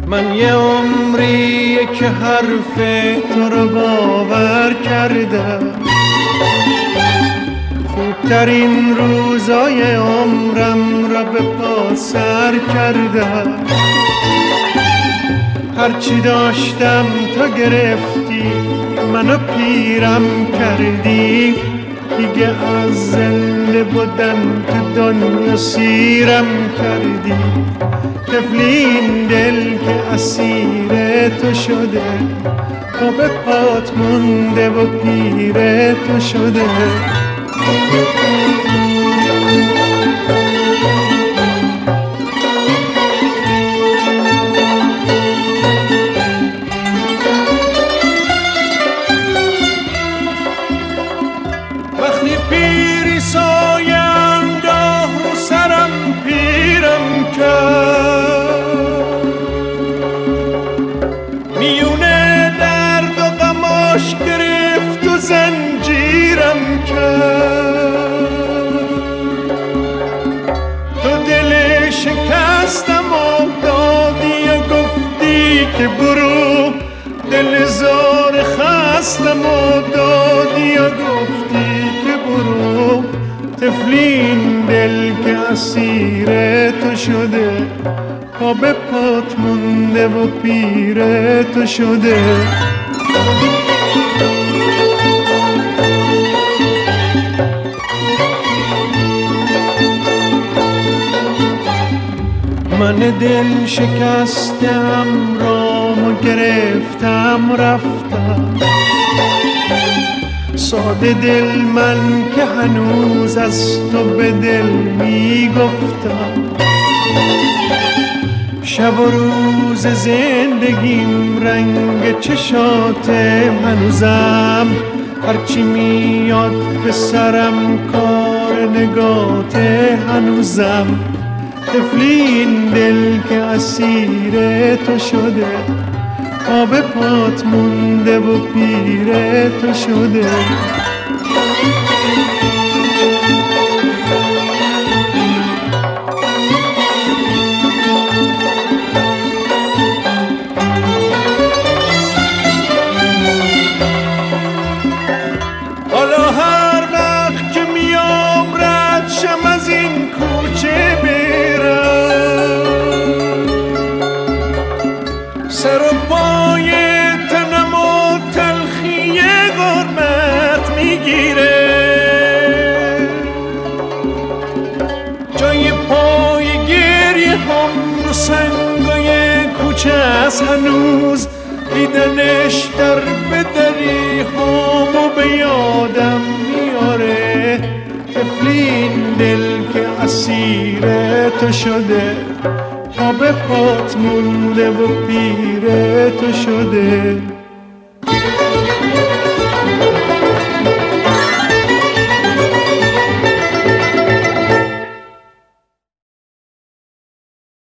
من یه عمریه که حرف تو رو باور کردم، خوبترین روزای عمرم را به پا سر کردم. هرچی داشتم تا گرفتی، منو پیرم کردی، دیگه از زنده بودن تو دنیا سیرم کردی. طفلین دل که اسیر تو شده، پا به پات مونده و پیر تو شده. وقتی پیری سایه انداخت رو سرم پیرم کرد، میونه درد و غماش گرفت و زنجیرم کرد. تو دل شکستم و دادی و گفتی که برو، دل زار خستم و دادی و گفتی که برو. طفلین دل که اسیر تو شده، پا به پات مونده و پیر تو شده. من دل شکستم رامو گرفتم رفتم، ساده دل من که هنوز از تو به دل میگفتم. شب و روز زندگیم رنگ چشات هنوزم، هرچی میاد به سرم کار نگات هنوزم. طفلین دل که اسیر تو شده، پا به پات مونده و پیر تو شده. حالا هر وقت که میام رد شم از این کوچه برم، سر و پای تنم و تلخی غربت میگیره. جای پای گریه هم رو سنگای کوچه است هنوز، دیدنش در بدری همو به یادم میاره. طفلین دل که اسیر تو شده، پا به پات مونده و پیر تو شده.